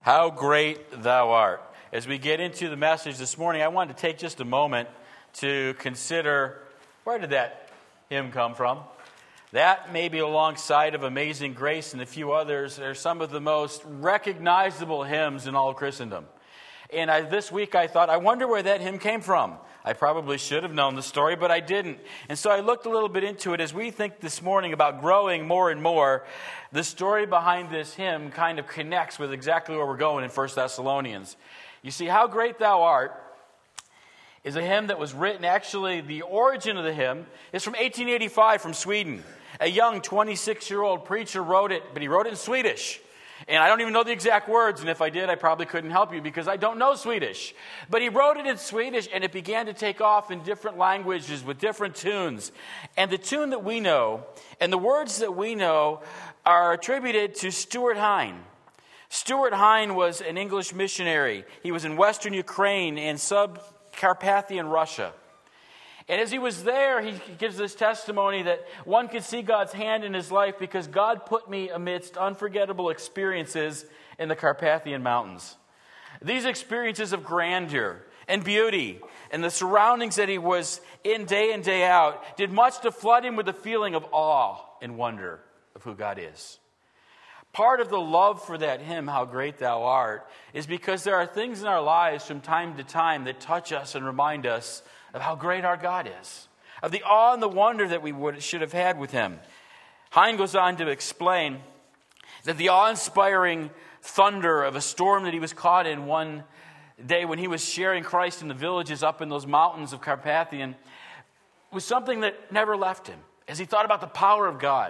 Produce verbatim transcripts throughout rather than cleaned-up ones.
How great thou art. As we get into the message this morning, I wanted to take just a moment to consider, where did that hymn come from? That, maybe alongside of Amazing Grace and a few others, are some of the most recognizable hymns in all of Christendom. And I, this week I thought, I wonder where that hymn came from. I probably should have known the story, but I didn't. And so I looked a little bit into it. As we think this morning about growing more and more, the story behind this hymn kind of connects with exactly where we're going in First Thessalonians. You see, How Great Thou Art is a hymn that was written, actually the origin of the hymn is from eighteen eighty-five from Sweden. A young twenty-six-year-old preacher wrote it, but he wrote it in Swedish. And I don't even know the exact words, and if I did, I probably couldn't help you because I don't know Swedish. But he wrote it in Swedish, and it began to take off in different languages with different tunes. And the tune that we know, and the words that we know, are attributed to Stuart Hine. Stuart Hine was an English missionary. He was in western Ukraine and sub-Carpathian Russia. And as he was there, he gives this testimony that one could see God's hand in his life because God put me amidst unforgettable experiences in the Carpathian Mountains. These experiences of grandeur and beauty and the surroundings that he was in day in, day out did much to flood him with a feeling of awe and wonder of who God is. Part of the love for that hymn, How Great Thou Art, is because there are things in our lives from time to time that touch us and remind us of how great our God is, of the awe and the wonder that we would, should have had with him. Hine goes on to explain that the awe-inspiring thunder of a storm that he was caught in one day when he was sharing Christ in the villages up in those mountains of Carpathian was something that never left him as he thought about the power of God.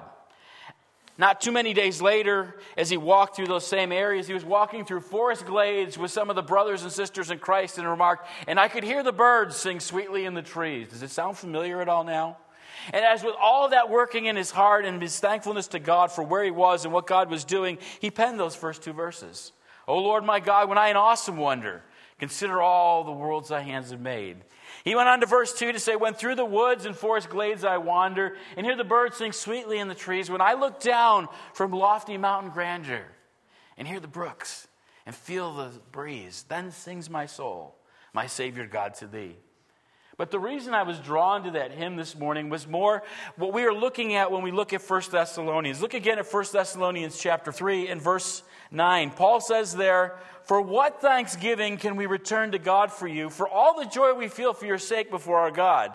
Not too many days later, as he walked through those same areas, he was walking through forest glades with some of the brothers and sisters in Christ and remarked, and I could hear the birds sing sweetly in the trees. Does it sound familiar at all now? And as with all of that working in his heart and his thankfulness to God for where he was and what God was doing, he penned those first two verses. O Lord my God, when I in awesome wonder consider all the worlds thy hands have made. He went on to verse two to say, when through the woods and forest glades I wander, and hear the birds sing sweetly in the trees, when I look down from lofty mountain grandeur, and hear the brooks, and feel the breeze, then sings my soul, my Savior God, to thee. But the reason I was drawn to that hymn this morning was more what we are looking at when we look at First Thessalonians. Look again at First Thessalonians chapter three and verse nine. Paul says there, for what thanksgiving can we return to God for you, for all the joy we feel for your sake before our God?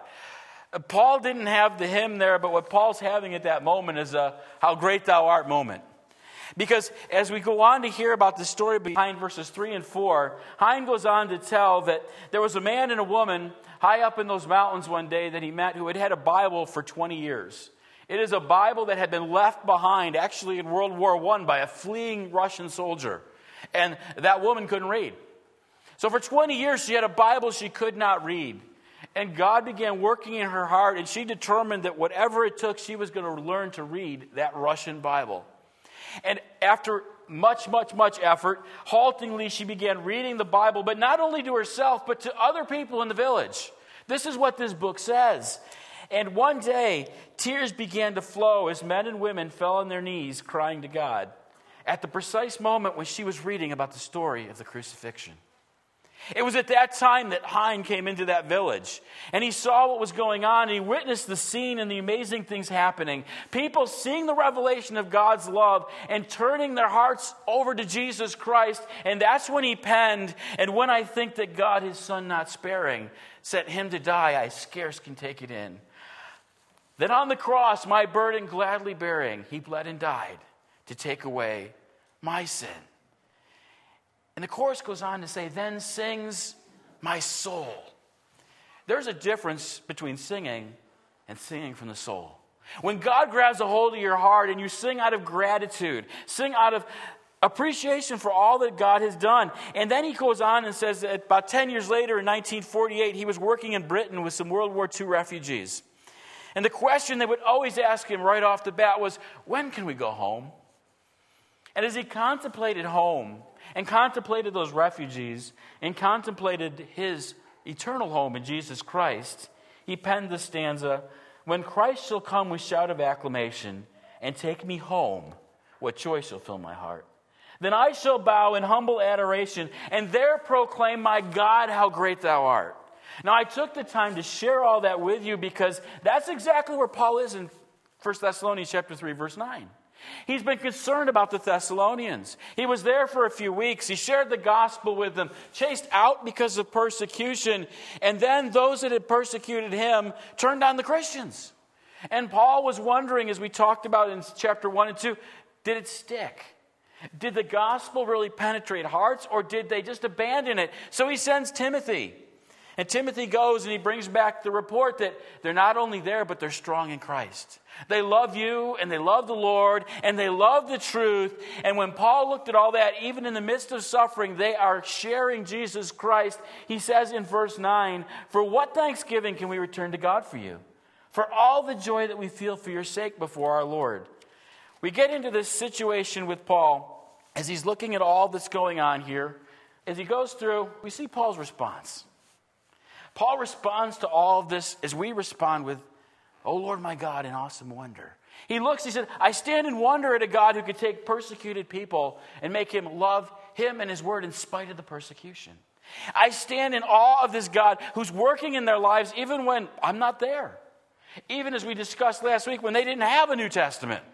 Paul didn't have the hymn there, but what Paul's having at that moment is a how great thou art moment. Because as we go on to hear about the story behind verses three and four, Hine goes on to tell that there was a man and a woman high up in those mountains one day that he met who had had a Bible for twenty years. It is a Bible that had been left behind, actually in World War One, by a fleeing Russian soldier. And that woman couldn't read. So for twenty years, she had a Bible she could not read. And God began working in her heart, and she determined that whatever it took, she was going to learn to read that Russian Bible. And after much, much, much effort, haltingly, she began reading the Bible, but not only to herself, but to other people in the village. This is what this book says. And one day, tears began to flow as men and women fell on their knees crying to God at the precise moment when she was reading about the story of the crucifixion. It was at that time that Hine came into that village, and he saw what was going on, and he witnessed the scene and the amazing things happening. People seeing the revelation of God's love and turning their hearts over to Jesus Christ, and that's when he penned, and when I think that God, his Son not sparing, sent him to die, I scarce can take it in. Then on the cross, my burden gladly bearing, he bled and died to take away my sin. And the chorus goes on to say, then sings my soul. There's a difference between singing and singing from the soul. When God grabs a hold of your heart and you sing out of gratitude, sing out of appreciation for all that God has done. And then he goes on and says that about ten years later in nineteen forty-eight, he was working in Britain with some World War Two refugees. And the question they would always ask him right off the bat was, when can we go home? And as he contemplated home, and contemplated those refugees, and contemplated his eternal home in Jesus Christ, he penned the stanza, when Christ shall come with shout of acclamation, and take me home, what joy shall fill my heart. Then I shall bow in humble adoration, and there proclaim, my God, how great thou art. Now, I took the time to share all that with you because that's exactly where Paul is in First Thessalonians chapter three, verse nine. He's been concerned about the Thessalonians. He was there for a few weeks. He shared the gospel with them, chased out because of persecution, and then those that had persecuted him turned on the Christians. And Paul was wondering, as we talked about in chapter one and two, did it stick? Did the gospel really penetrate hearts, or did they just abandon it? So he sends Timothy. And Timothy goes and he brings back the report that they're not only there, but they're strong in Christ. They love you, and they love the Lord, and they love the truth. And when Paul looked at all that, even in the midst of suffering, they are sharing Jesus Christ. He says in verse nine, for what thanksgiving can we return to God for you? For all the joy that we feel for your sake before our Lord. We get into this situation with Paul as he's looking at all that's going on here. As he goes through, we see Paul's response. Paul responds to all of this as we respond with, oh Lord my God, in awesome wonder. He looks, he said, I stand in wonder at a God who could take persecuted people and make him love him and his word in spite of the persecution. I stand in awe of this God who's working in their lives even when I'm not there. Even as we discussed last week when they didn't have a New Testament.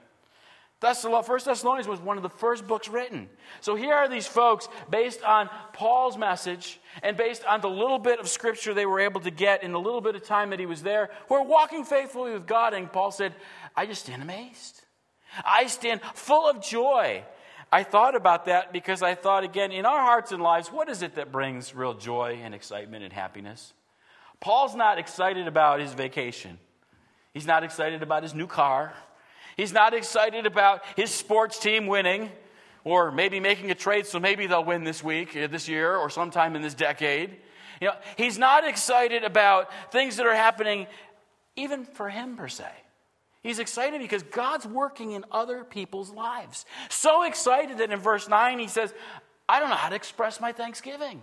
First Thessalonians was one of the first books written. So here are these folks based on Paul's message and based on the little bit of scripture they were able to get in the little bit of time that he was there, who are walking faithfully with God. And Paul said, I just stand amazed. I stand full of joy. I thought about that because I thought, again, in our hearts and lives, what is it that brings real joy and excitement and happiness? Paul's not excited about his vacation. He's not excited about his new car. He's not excited about his sports team winning or maybe making a trade so maybe they'll win this week, this year, or sometime in this decade. You know, he's not excited about things that are happening even for him per se. He's excited because God's working in other people's lives. So excited that in verse nine he says, I don't know how to express my thanksgiving.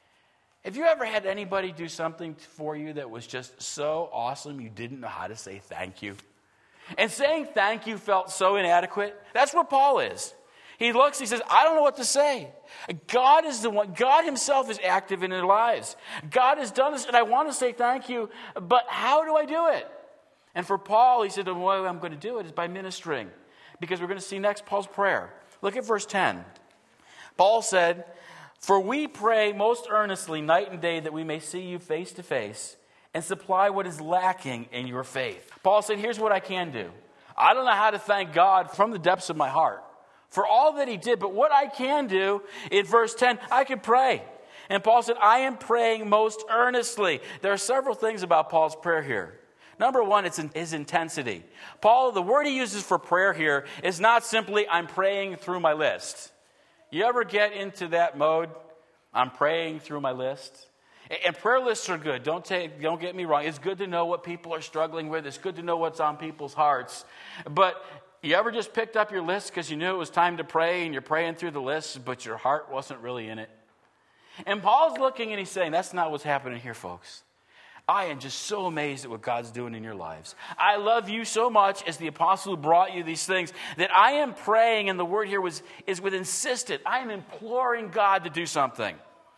Have you ever had anybody do something for you that was just so awesome you didn't know how to say thank you? And saying thank you felt so inadequate. That's where Paul is. He looks, he says, I don't know what to say. God is the one, God himself is active in their lives. God has done this, and I want to say thank you, but how do I do it? And for Paul, he said, the way I'm going to do it is by ministering. Because we're going to see next Paul's prayer. Look at verse ten. Paul said, for we pray most earnestly night and day that we may see you face to face and supply what is lacking in your faith. Paul said, here's what I can do. I don't know how to thank God from the depths of my heart for all that he did, but what I can do, in verse ten, I can pray. And Paul said, I am praying most earnestly. There are several things about Paul's prayer here. Number one, it's in his intensity. Paul, the word he uses for prayer here is not simply, I'm praying through my list. You ever get into that mode? I'm praying through my list. And prayer lists are good. Don't take, don't get me wrong. It's good to know what people are struggling with. It's good to know what's on people's hearts. But you ever just picked up your list because you knew it was time to pray and you're praying through the list, but your heart wasn't really in it? And Paul's looking and he's saying, that's not what's happening here, folks. I am just so amazed at what God's doing in your lives. I love you so much as the apostle who brought you these things that I am praying, and the word here was is with insistent. I am imploring God to do something.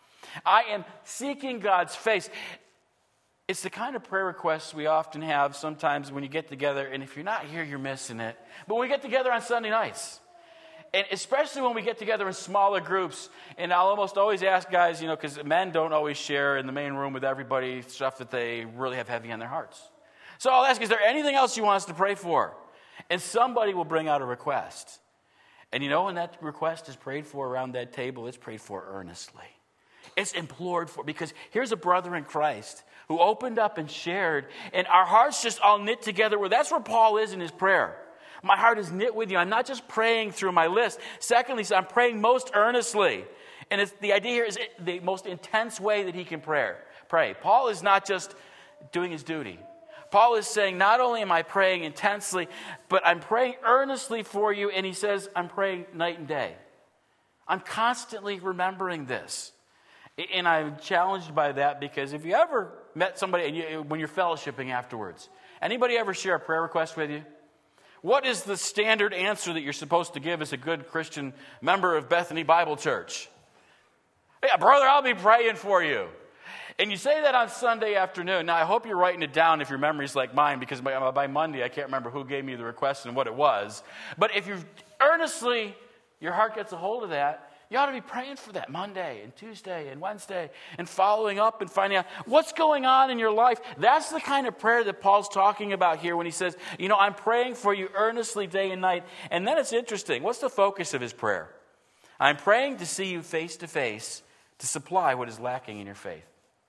I am seeking God's face. It's the kind of prayer requests we often have sometimes when you get together, and if you're not here, you're missing it. But when we get together on Sunday nights, and especially when we get together in smaller groups, and I'll almost always ask guys, you know, because men don't always share in the main room with everybody stuff that they really have heavy on their hearts. So I'll ask, is there anything else you want us to pray for? And somebody will bring out a request. And you know, when that request is prayed for around that table, it's prayed for earnestly. It's implored for, because here's a brother in Christ who opened up and shared, and our hearts just all knit together. Well, that's where Paul is in his prayer. My heart is knit with you. I'm not just praying through my list. Secondly, I'm praying most earnestly. And it's, the idea here is the most intense way that he can pray. Pray. Paul is not just doing his duty. Paul is saying, not only am I praying intensely, but I'm praying earnestly for you. And he says, I'm praying night and day. I'm constantly remembering this. And I'm challenged by that because if you ever met somebody and you, when you're fellowshipping afterwards, anybody ever share a prayer request with you? What is the standard answer that you're supposed to give as a good Christian member of Bethany Bible Church? Yeah, brother, I'll be praying for you. And you say that on Sunday afternoon. Now, I hope you're writing it down if your memory's like mine, because by, by Monday, I can't remember who gave me the request and what it was. But if you earnestly, your heart gets a hold of that, you ought to be praying for that Monday and Tuesday and Wednesday and following up and finding out what's going on in your life. That's the kind of prayer that Paul's talking about here when he says, you know, I'm praying for you earnestly day and night. And then it's interesting. What's the focus of his prayer? I'm praying to see you face to face to supply what is lacking in your faith.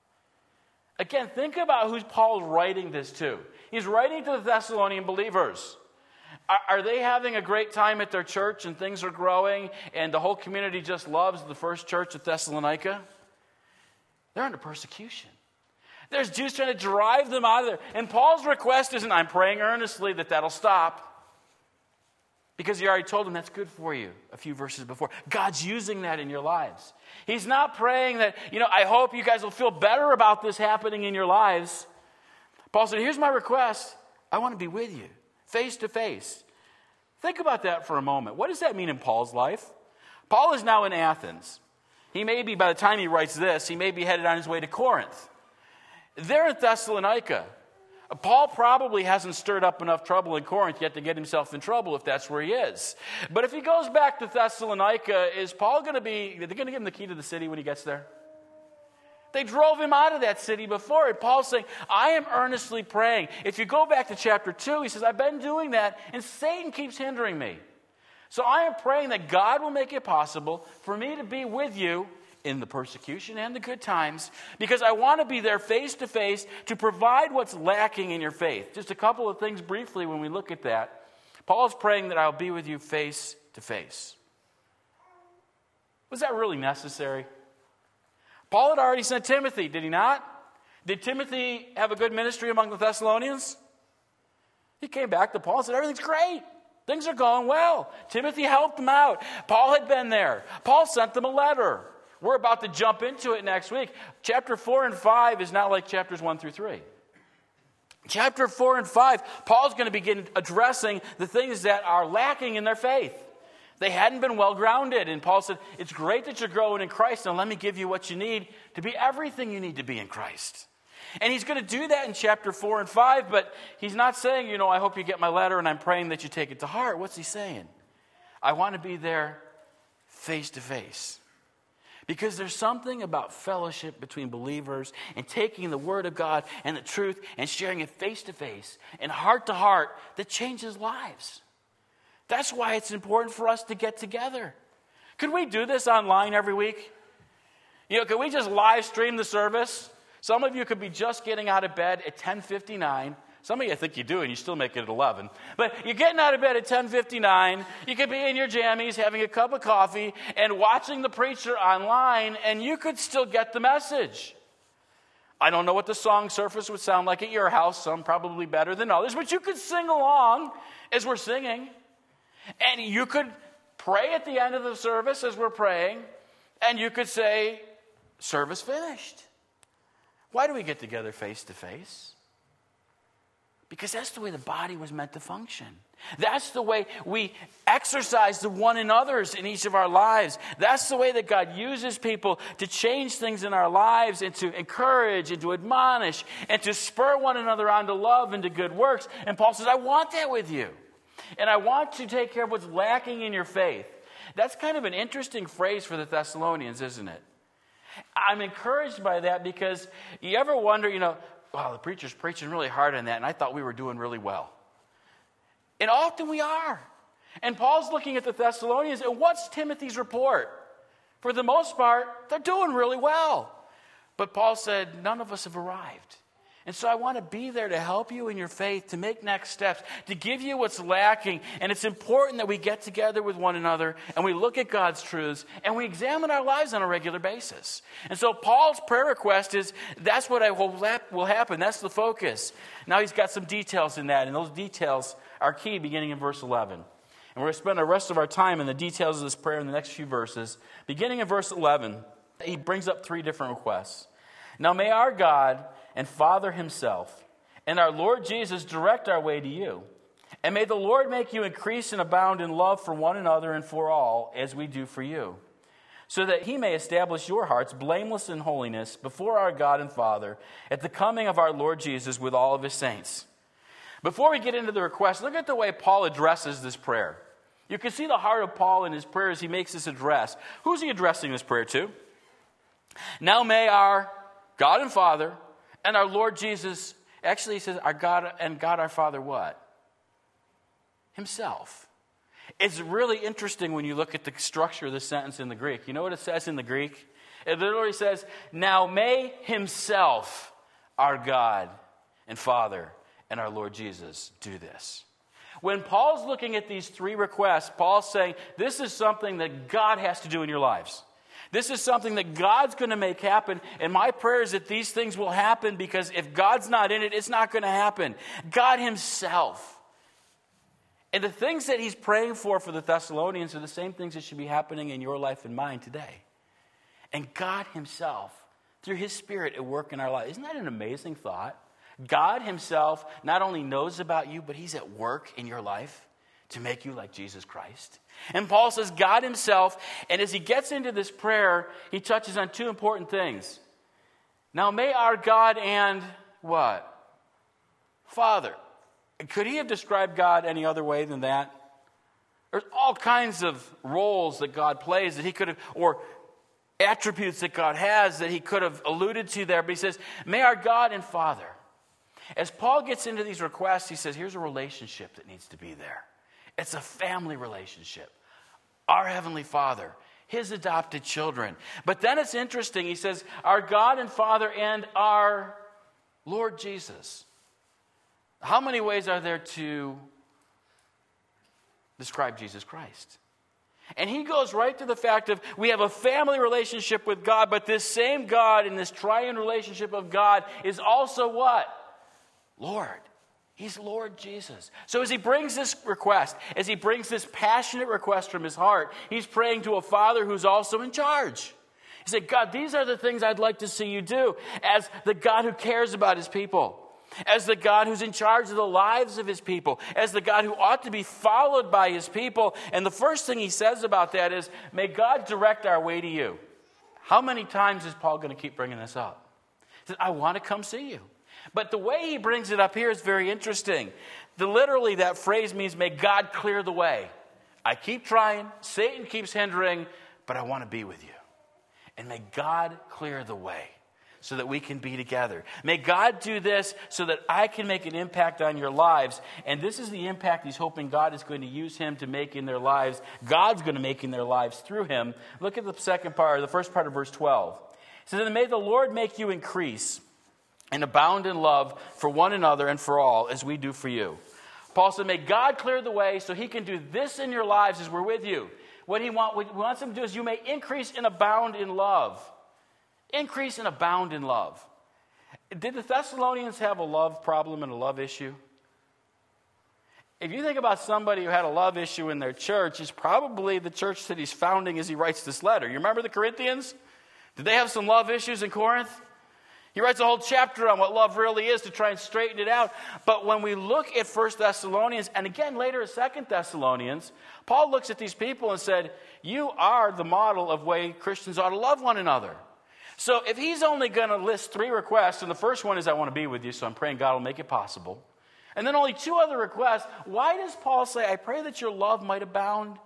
Again, think about who Paul's writing this to. He's writing to the Thessalonian believers. Are they having a great time at their church and things are growing and the whole community just loves the first church at Thessalonica? They're under persecution. There's Jews trying to drive them out of there. And Paul's request isn't, I'm praying earnestly that that'll stop. Because he already told them that's good for you a few verses before. God's using that in your lives. He's not praying that, you know, I hope you guys will feel better about this happening in your lives. Paul said, here's my request. I want to be with you. Face to face. Think about that for a moment. What does that mean in Paul's life? Paul is now in Athens. He may be, by the time he writes this, he may be headed on his way to Corinth. They're in Thessalonica. Paul probably hasn't stirred up enough trouble in Corinth yet to get himself in trouble if that's where he is. But if he goes back to Thessalonica, is Paul going to be, are they going to give him the key to the city when he gets there? They drove him out of that city before. And Paul's saying, I am earnestly praying. If you go back to chapter two, he says, I've been doing that, and Satan keeps hindering me. So I am praying that God will make it possible for me to be with you in the persecution and the good times, because I want to be there face to face to provide what's lacking in your faith. Just a couple of things briefly when we look at that. Paul's praying that I'll be with you face to face. Was that really necessary? Paul had already sent Timothy, did he not? Did Timothy have a good ministry among the Thessalonians? He came back to Paul and said, everything's great. Things are going well. Timothy helped him out. Paul had been there. Paul sent them a letter. We're about to jump into it next week. Chapter four and five is not like chapters one through three. Chapter four and five, Paul's going to begin addressing the things that are lacking in their faith. They hadn't been well grounded. And Paul said, it's great that you're growing in Christ. Now let me give you what you need to be everything you need to be in Christ. And he's going to do that in chapter four and five. But he's not saying, you know, I hope you get my letter and I'm praying that you take it to heart. What's he saying? I want to be there face to face. Because there's something about fellowship between believers and taking the Word of God and the truth and sharing it face to face and heart to heart that changes lives. That's why it's important for us to get together. Could we do this online every week? You know, could we just live stream the service? Some of you could be just getting out of bed at ten fifty-nine. Some of you, I think you do, and you still make it at eleven. But you're getting out of bed at ten fifty-nine. You could be in your jammies, having a cup of coffee, and watching the preacher online, and you could still get the message. I don't know what the song service would sound like at your house. Some probably better than others. But you could sing along as we're singing. And you could pray at the end of the service as we're praying, and you could say, service finished. Why do we get together face to face? Because that's the way the body was meant to function. That's the way we exercise the one another's in each of our lives. That's the way that God uses people to change things in our lives and to encourage and to admonish and to spur one another on to love and to good works. And Paul says, I want that with you. And I want to take care of what's lacking in your faith. That's kind of an interesting phrase for the Thessalonians, isn't it? I'm encouraged by that because you ever wonder, you know, wow, the preacher's preaching really hard on that, and I thought we were doing really well. And often we are. And Paul's looking at the Thessalonians, and what's Timothy's report? For the most part, they're doing really well. But Paul said, none of us have arrived. And so I want to be there to help you in your faith, to make next steps, to give you what's lacking. And it's important that we get together with one another and we look at God's truths and we examine our lives on a regular basis. And so Paul's prayer request is, that's what I hope will happen. That's the focus. Now he's got some details in that, and those details are key beginning in verse eleven. And we're going to spend the rest of our time in the details of this prayer in the next few verses. Beginning in verse eleven, he brings up three different requests. Now may our God and Father himself and our Lord Jesus direct our way to you. And may the Lord make you increase and abound in love for one another and for all, as we do for you, so that he may establish your hearts blameless in holiness before our God and Father at the coming of our Lord Jesus with all of his saints. Before we get into the request, look at the way Paul addresses this prayer. You can see the heart of Paul in his prayer as he makes this address. Who's he addressing this prayer to? Now may our God and Father and our Lord Jesus, actually he says our God and God our Father what? Himself. It's really interesting when you look at the structure of the sentence in the Greek. You know what it says in the Greek? It literally says, now may himself, our God and Father and our Lord Jesus, do this. When Paul's looking at these three requests, Paul's saying, this is something that God has to do in your lives. This is something that God's going to make happen. And my prayer is that these things will happen, because if God's not in it, it's not going to happen. God himself. And the things that he's praying for for the Thessalonians are the same things that should be happening in your life and mine today. And God himself, through his Spirit, at work in our lives. Isn't that an amazing thought? God himself not only knows about you, but he's at work in your life to make you like Jesus Christ. And Paul says God himself, and as he gets into this prayer, he touches on two important things. Now may our God and what? Father. Could he have described God any other way than that? There's all kinds of roles that God plays that he could have, or attributes that God has that he could have alluded to there. But he says, may our God and Father. As Paul gets into these requests, he says, here's a relationship that needs to be there. It's a family relationship. Our Heavenly Father, his adopted children. But then it's interesting. He says, our God and Father and our Lord Jesus. How many ways are there to describe Jesus Christ? And he goes right to the fact of we have a family relationship with God, but this same God in this triune relationship of God is also what? Lord. He's Lord Jesus. So as he brings this request, as he brings this passionate request from his heart, he's praying to a Father who's also in charge. He said, God, these are the things I'd like to see you do as the God who cares about his people. As the God who's in charge of the lives of his people, as the God who ought to be followed by his people. And the first thing he says about that is, may God direct our way to you. How many times is Paul going to keep bringing this up? He says, I want to come see you. But the way he brings it up here is very interesting. The, literally, that phrase means, may God clear the way. I keep trying, Satan keeps hindering, but I want to be with you. And may God clear the way, so that we can be together. May God do this so that I can make an impact on your lives. And this is the impact he's hoping God is going to use him to make in their lives. God's going to make in their lives through him. Look at the second part, or the first part of verse twelve. It says, and may the Lord make you increase and abound in love for one another and for all, as we do for you. Paul said, may God clear the way so he can do this in your lives as we're with you. What he, want, what he wants him to do is you may increase and abound in love. Increase and abound in love. Did the Thessalonians have a love problem and a love issue? If you think about somebody who had a love issue in their church, it's probably the church that he's founding as he writes this letter. You remember the Corinthians? Did they have some love issues in Corinth? He writes a whole chapter on what love really is to try and straighten it out. But when we look at First Thessalonians, and again later at Second Thessalonians, Paul looks at these people and said, you are the model of way Christians ought to love one another. So if he's only going to list three requests, and the first one is I want to be with you, so I'm praying God will make it possible. And then only two other requests, why does Paul say, I pray that your love might abound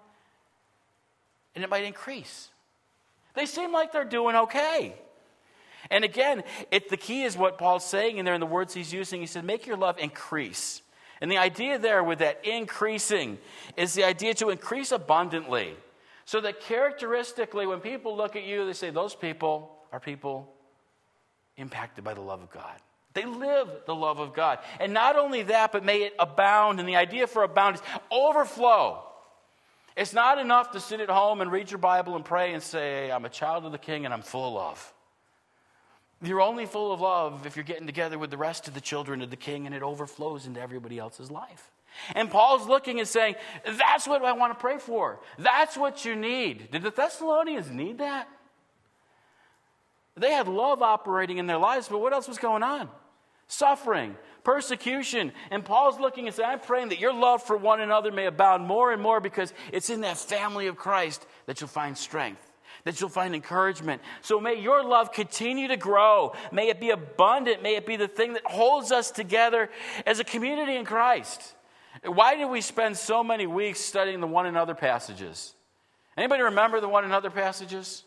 and it might increase? They seem like they're doing okay. And again, it, the key is what Paul's saying in there in the words he's using. He said, make your love increase. And the idea there with that increasing is the idea to increase abundantly. So that characteristically, when people look at you, they say, those people are people impacted by the love of God. They live the love of God. And not only that, but may it abound. And the idea for abound is overflow. It's not enough to sit at home and read your Bible and pray and say, I'm a child of the King and I'm full of love. You're only full of love if you're getting together with the rest of the children of the King and it overflows into everybody else's life. And Paul's looking and saying, that's what I want to pray for. That's what you need. Did the Thessalonians need that? They had love operating in their lives, but what else was going on? suffering, persecution. And Paul's looking and saying, I'm praying that your love for one another may abound more and more, because it's in that family of Christ that you'll find strength, that you'll find encouragement. So may your love continue to grow. May it be abundant. May it be the thing that holds us together as a community in Christ. Why did we spend so many weeks studying the one another passages? Anybody remember the one another passages?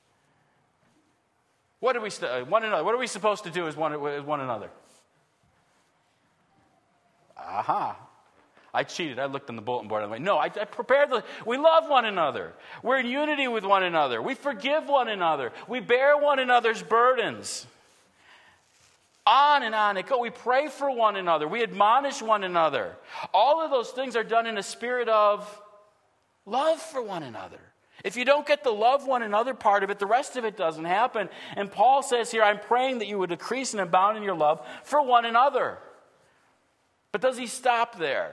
What do we stu- one another? What are we supposed to do as one, as one another? Aha. I cheated. I looked on the bulletin board. I'm like, no, I, I prepared the... We love one another. We're in unity with one another. We forgive one another. We bear one another's burdens. On and on it goes. We pray for one another. We admonish one another. All of those things are done in a spirit of love for one another. If you don't get the love one another part of it, the rest of it doesn't happen. And Paul says here, I'm praying that you would increase and abound in your love for one another. But does he stop there?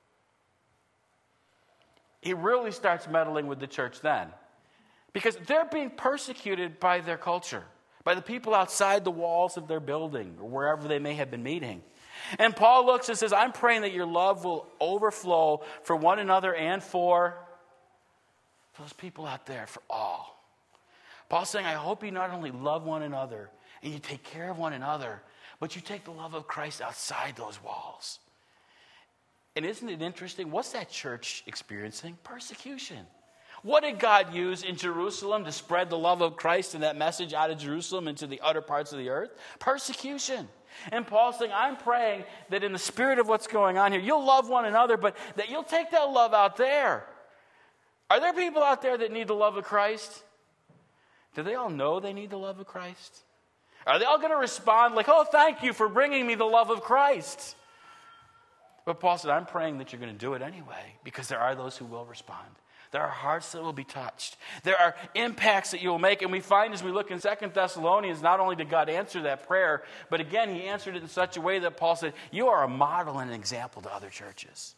He really starts meddling with the church then. Because they're being persecuted by their culture, by the people outside the walls of their building or wherever they may have been meeting. And Paul looks and says, I'm praying that your love will overflow for one another and for those people out there, for all. Paul's saying, I hope you not only love one another and you take care of one another, but you take the love of Christ outside those walls. And isn't it interesting? What's that church experiencing? Persecution. What did God use in Jerusalem to spread the love of Christ and that message out of Jerusalem into the other parts of the earth? Persecution. And Paul's saying, I'm praying that in the spirit of what's going on here, you'll love one another, but that you'll take that love out there. Are there people out there that need the love of Christ? Do they all know they need the love of Christ? Are they all going to respond like, oh, thank you for bringing me the love of Christ? But Paul said, I'm praying that you're going to do it anyway, because there are those who will respond. There are hearts that will be touched. There are impacts that you will make. And we find as we look in Second Thessalonians, not only did God answer that prayer, but again, he answered it in such a way that Paul said, you are a model and an example to other churches.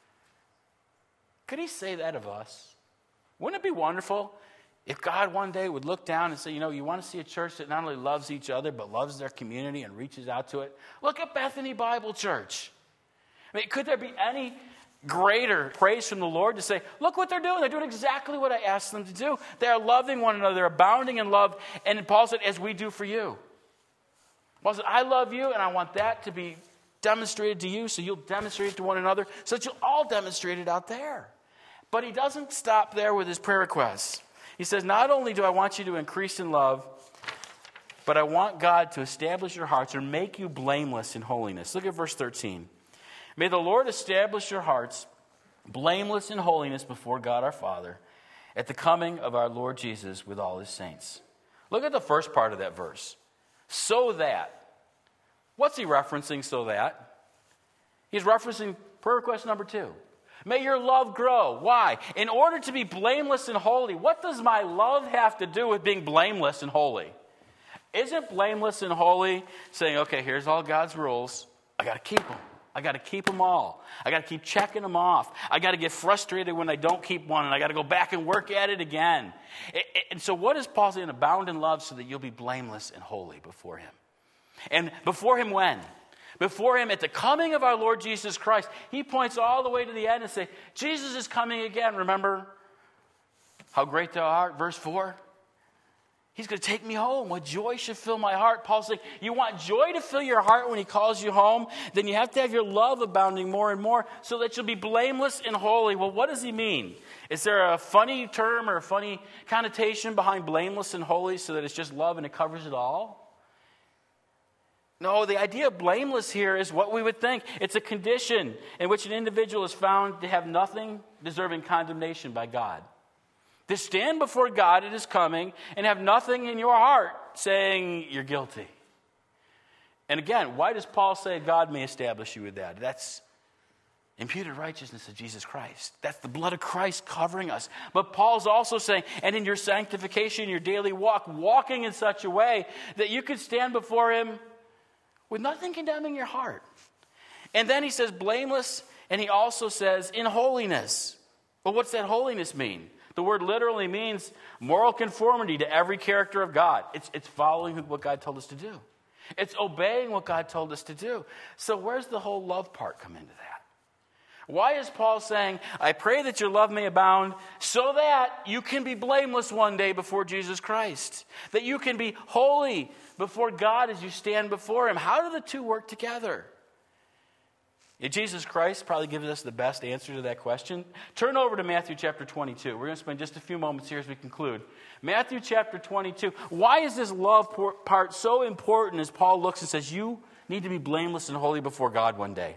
Could he say that of us? Wouldn't it be wonderful if God one day would look down and say, you know, you want to see a church that not only loves each other, but loves their community and reaches out to it? Look at Bethany Bible Church. I mean, could there be any greater praise from the Lord to say, look what they're doing. They're doing exactly what I asked them to do. They're loving one another. They're abounding in love. And Paul said, as we do for you. Paul said, I love you, and I want that to be demonstrated to you, so you'll demonstrate it to one another, so that you'll all demonstrate it out there. But he doesn't stop there with his prayer requests. He says, not only do I want you to increase in love, but I want God to establish your hearts or make you blameless in holiness. Look at verse thirteen. May the Lord establish your hearts blameless in holiness before God our Father at the coming of our Lord Jesus with all his saints. Look at the first part of that verse. So that. What's he referencing, so that? He's referencing prayer request number two. May your love grow. Why? In order to be blameless and holy. What does my love have to do with being blameless and holy? Isn't blameless and holy saying, okay, here's all God's rules. I got to keep them. I got to keep them all. I got to keep checking them off. I got to get frustrated when I don't keep one, and I got to go back and work at it again. And so what is Paul saying? Abound in love so that you'll be blameless and holy before him. And before him when? Before him at the coming of our Lord Jesus Christ. He points all the way to the end and says, Jesus is coming again. Remember how great thou art, verse four? He's going to take me home. What joy should fill my heart. Paul's saying, you want joy to fill your heart when he calls you home? Then you have to have your love abounding more and more so that you'll be blameless and holy. Well, what does he mean? Is there a funny term or a funny connotation behind blameless and holy so that it's just love and it covers it all? No, the idea of blameless here is what we would think. It's a condition in which an individual is found to have nothing deserving condemnation by God. To stand before God at his coming and have nothing in your heart saying you're guilty. And again, why does Paul say God may establish you with that? That's imputed righteousness of Jesus Christ. That's the blood of Christ covering us. But Paul's also saying, and in your sanctification, your daily walk, walking in such a way that you could stand before him with nothing condemning your heart. And then he says blameless, and he also says in holiness. Well, what's that holiness mean? The word literally means moral conformity to every character of God. It's, it's following what God told us to do. It's obeying what God told us to do. So where's the whole love part come into that? Why is Paul saying, I pray that your love may abound so that you can be blameless one day before Jesus Christ? That you can be holy before God as you stand before him. How do the two work together? Yeah, Jesus Christ probably gives us the best answer to that question. Turn over to Matthew chapter twenty-two. We're going to spend just a few moments here as we conclude. Matthew chapter twenty-two. Why is this love part so important as Paul looks and says, you need to be blameless and holy before God one day?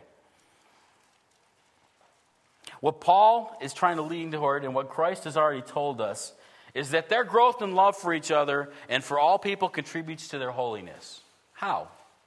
What Paul is trying to lead toward and what Christ has already told us is that their growth in love for each other and for all people contributes to their holiness. How?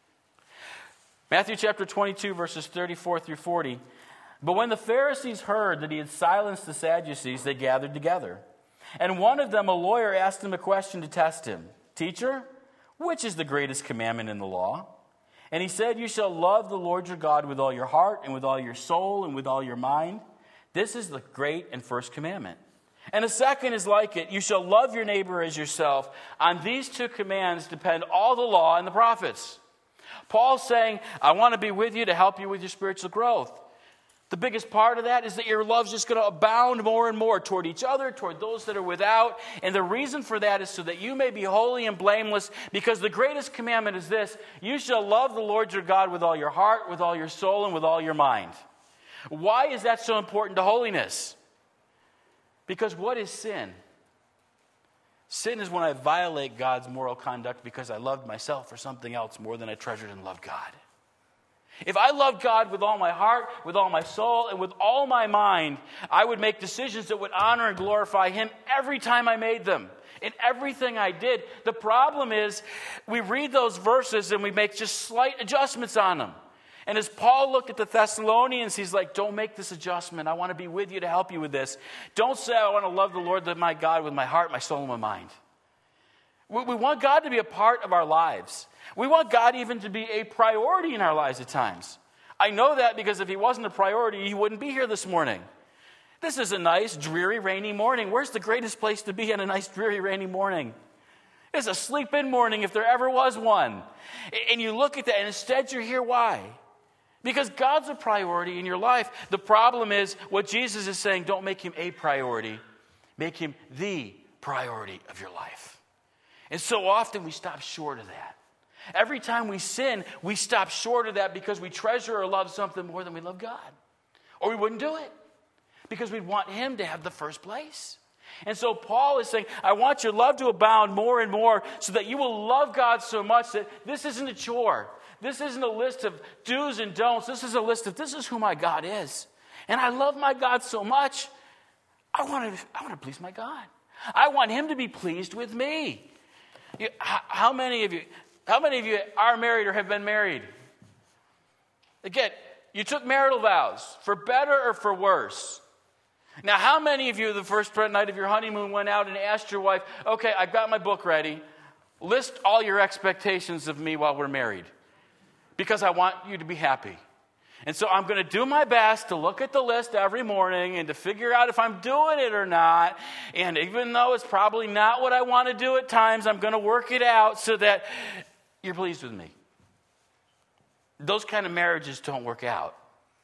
Matthew chapter twenty-two, verses thirty-four through forty. But when the Pharisees heard that he had silenced the Sadducees, they gathered together. And one of them, a lawyer, asked him a question to test him. Teacher, which is the greatest commandment in the law? And he said, you shall love the Lord your God with all your heart and with all your soul and with all your mind. This is the great and first commandment. And a second is like it. You shall love your neighbor as yourself. On these two commands depend all the law and the prophets. Paul's saying, I want to be with you to help you with your spiritual growth. The biggest part of that is that your love's just going to abound more and more toward each other, toward those that are without. And the reason for that is so that you may be holy and blameless, because the greatest commandment is this: you shall love the Lord your God with all your heart, with all your soul, and with all your mind. Why is that so important to holiness? Because what is sin? Sin is when I violate God's moral conduct because I loved myself or something else more than I treasured and loved God. If I loved God with all my heart, with all my soul, and with all my mind, I would make decisions that would honor and glorify him every time I made them, in everything I did. The problem is we read those verses and we make just slight adjustments on them. And as Paul looked at the Thessalonians, he's like, don't make this adjustment. I want to be with you to help you with this. Don't say I want to love the Lord my God with my heart, my soul, and my mind. We, we want God to be a part of our lives. We want God even to be a priority in our lives at times. I know that because if he wasn't a priority, he wouldn't be here this morning. This is a nice, dreary, rainy morning. Where's the greatest place to be on a nice, dreary, rainy morning? It's a sleep-in morning if there ever was one. And you look at that, and instead you're here. Why? Because God's a priority in your life. The problem is what Jesus is saying, don't make him a priority. Make him the priority of your life. And so often we stop short of that. Every time we sin, we stop short of that because we treasure or love something more than we love God. Or we wouldn't do it because we'd want him to have the first place. And so Paul is saying, I want your love to abound more and more so that you will love God so much that this isn't a chore. This isn't a list of do's and don'ts. This is a list of this is who my God is. And I love my God so much, I want to, I want to please my God. I want him to be pleased with me. You, how, how many of you, how many of you are married or have been married? Again, you took marital vows, for better or for worse. Now, how many of you, the first night of your honeymoon, went out and asked your wife, okay, I've got my book ready. List all your expectations of me while we're married, because I want you to be happy. And so I'm going to do my best to look at the list every morning and to figure out if I'm doing it or not. And even though it's probably not what I want to do at times, I'm going to work it out so that you're pleased with me. Those kind of marriages don't work out.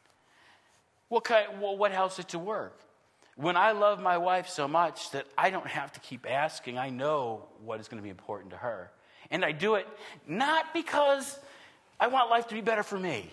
What kind, well, what helps it to work? When I love my wife so much that I don't have to keep asking, I know what is going to be important to her. And I do it not because I want life to be better for me.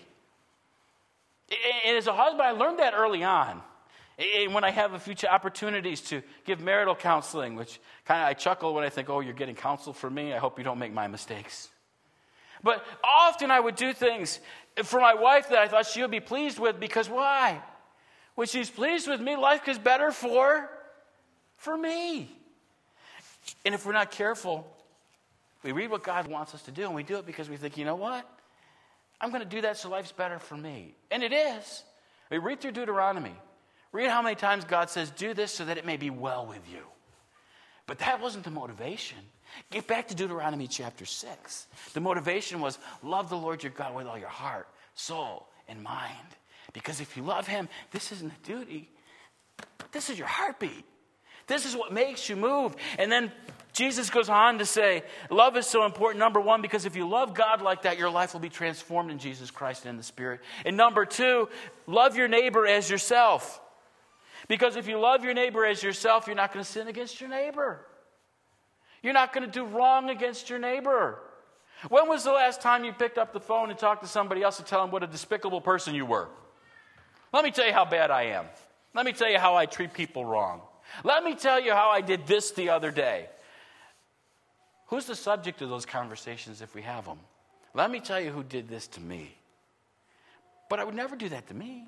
And as a husband, I learned that early on. And when I have a few opportunities to give marital counseling, which kind of I chuckle when I think, oh, you're getting counsel for me. I hope you don't make my mistakes. But often I would do things for my wife that I thought she would be pleased with, because why? When she's pleased with me, life is better for, for me. And if we're not careful, we read what God wants us to do, and we do it because we think, you know what? I'm going to do that so life's better for me. And it is. We read through Deuteronomy. Read how many times God says, do this so that it may be well with you. But that wasn't the motivation. Get back to Deuteronomy chapter six. The motivation was, love the Lord your God with all your heart, soul, and mind. Because if you love him, this isn't a duty. This is your heartbeat. This is what makes you move. And then Jesus goes on to say, love is so important, number one, because if you love God like that, your life will be transformed in Jesus Christ and in the Spirit. And number two, love your neighbor as yourself. Because if you love your neighbor as yourself, you're not going to sin against your neighbor. You're not going to do wrong against your neighbor. When was the last time you picked up the phone and talked to somebody else to tell them what a despicable person you were? Let me tell you how bad I am. Let me tell you how I treat people wrong. Let me tell you how I did this the other day. Who's the subject of those conversations if we have them? Let me tell you who did this to me. But I would never do that to me.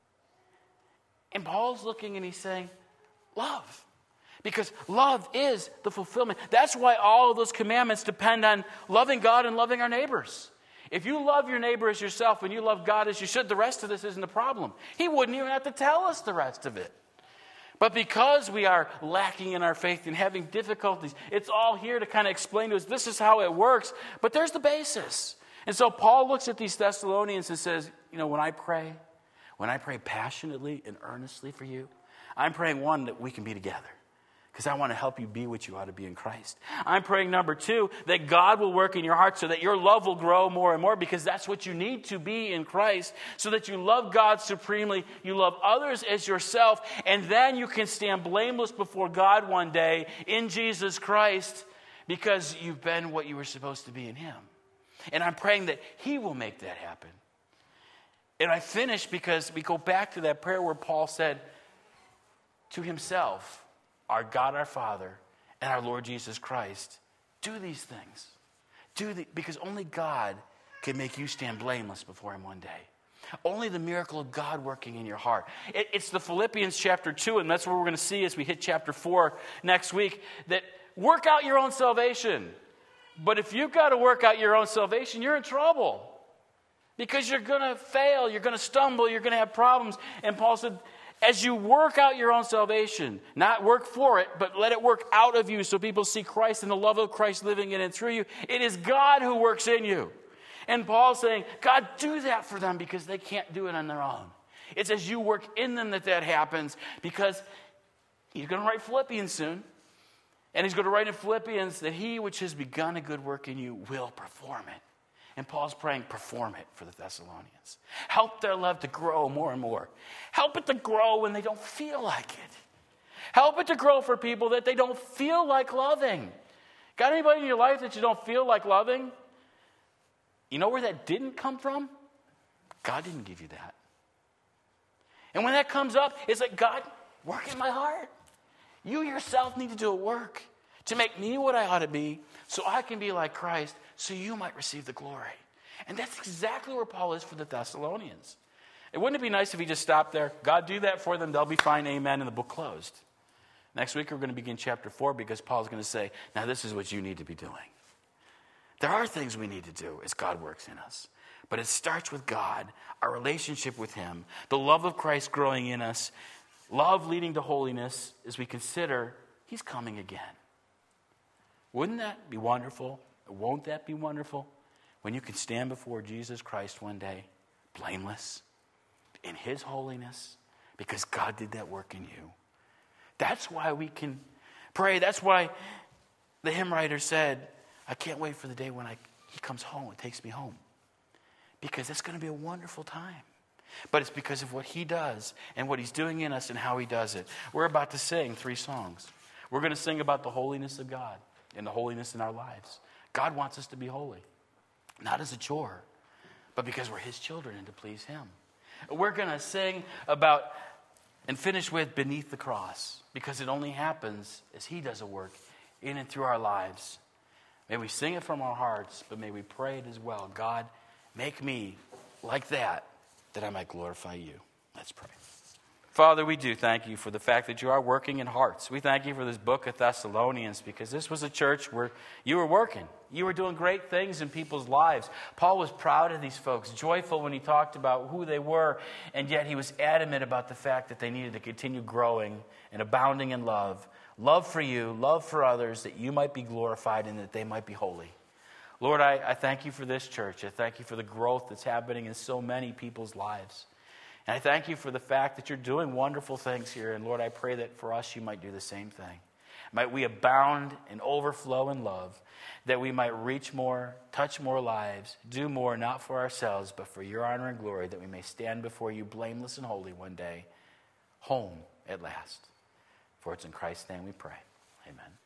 And Paul's looking and he's saying, love. Because love is the fulfillment. That's why all of those commandments depend on loving God and loving our neighbors. If you love your neighbor as yourself and you love God as you should, the rest of this isn't a problem. He wouldn't even have to tell us the rest of it. But because we are lacking in our faith and having difficulties, it's all here to kind of explain to us, this is how it works. But there's the basis. And so Paul looks at these Thessalonians and says, you know, when I pray, when I pray passionately and earnestly for you, I'm praying, one, that we can be together. Because I want to help you be what you ought to be in Christ. I'm praying, number two, that God will work in your heart so that your love will grow more and more, because that's what you need to be in Christ, so that you love God supremely, you love others as yourself, and then you can stand blameless before God one day in Jesus Christ because you've been what you were supposed to be in Him. And I'm praying that He will make that happen. And I finish because we go back to that prayer where Paul said to himself, our God, our Father, and our Lord Jesus Christ, do these things. Do the, because only God can make you stand blameless before Him one day. Only the miracle of God working in your heart. It, it's the Philippians chapter two, and that's what we're going to see as we hit chapter four next week, that work out your own salvation. But if you've got to work out your own salvation, you're in trouble. Because you're going to fail, you're going to stumble, you're going to have problems. And Paul said, as you work out your own salvation, not work for it, but let it work out of you so people see Christ and the love of Christ living in and through you. It is God who works in you. And Paul's saying, God, do that for them because they can't do it on their own. It's as you work in them that that happens, because he's going to write Philippians soon. And he's going to write in Philippians that he which has begun a good work in you will perform it. And Paul's praying, perform it for the Thessalonians. Help their love to grow more and more. Help it to grow when they don't feel like it. Help it to grow for people that they don't feel like loving. Got anybody in your life that you don't feel like loving? You know where that didn't come from? God didn't give you that. And when that comes up, it's like, God, work in my heart. You yourself need to do a work to make me what I ought to be so I can be like Christ, so you might receive the glory. And that's exactly where Paul is for the Thessalonians. And wouldn't it be nice if he just stopped there? God, do that for them. They'll be fine. Amen. And the book closed. Next week, we're going to begin chapter four because Paul's going to say, now this is what you need to be doing. There are things we need to do as God works in us. But it starts with God, our relationship with Him, the love of Christ growing in us, love leading to holiness as we consider He's coming again. Wouldn't that be wonderful? Won't that be wonderful? When you can stand before Jesus Christ one day, blameless, in His holiness, because God did that work in you. That's why we can pray. That's why the hymn writer said, I can't wait for the day when I, He comes home and takes me home. Because it's going to be a wonderful time. But it's because of what He does and what He's doing in us and how He does it. We're about to sing three songs. We're going to sing about the holiness of God and the holiness in our lives. God wants us to be holy, not as a chore, but because we're His children and to please Him. We're going to sing about and finish with beneath the cross, because it only happens as He does a work in and through our lives. May we sing it from our hearts, but may we pray it as well. God, make me like that, that I might glorify You. Let's pray. Father, we do thank You for the fact that You are working in hearts. We thank You for this book of Thessalonians, because this was a church where You were working. You were doing great things in people's lives. Paul was proud of these folks, joyful when he talked about who they were, and yet he was adamant about the fact that they needed to continue growing and abounding in love. Love for You, love for others, that You might be glorified and that they might be holy. Lord, I, I thank You for this church. I thank You for the growth that's happening in so many people's lives. And I thank You for the fact that You're doing wonderful things here. And Lord, I pray that for us You might do the same thing. Might we abound and overflow in love, that we might reach more, touch more lives, do more, not for ourselves, but for your honor and glory, that we may stand before you blameless and holy one day, home at last. For it's in Christ's name we pray. Amen.